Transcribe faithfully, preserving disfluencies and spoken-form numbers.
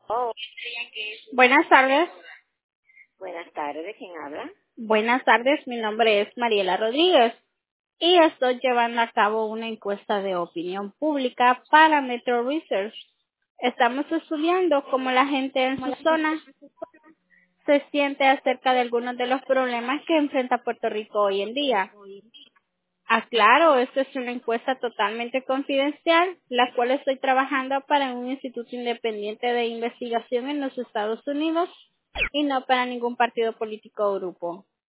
Oh, Buenas tardes. buenas tardes, ¿quién habla? Buenas tardes, mi nombre es Mariela Rodríguez y estoy llevando a cabo una encuesta de opinión pública para Metro Research. Estamos estudiando cómo la gente en su zona se siente acerca de algunos de los problemas que enfrenta Puerto Rico hoy en día. Aclaro, esta es una encuesta totalmente confidencial, la cual estoy trabajando para un instituto independiente de investigación en los Estados Unidos y no para ningún partido político o grupo.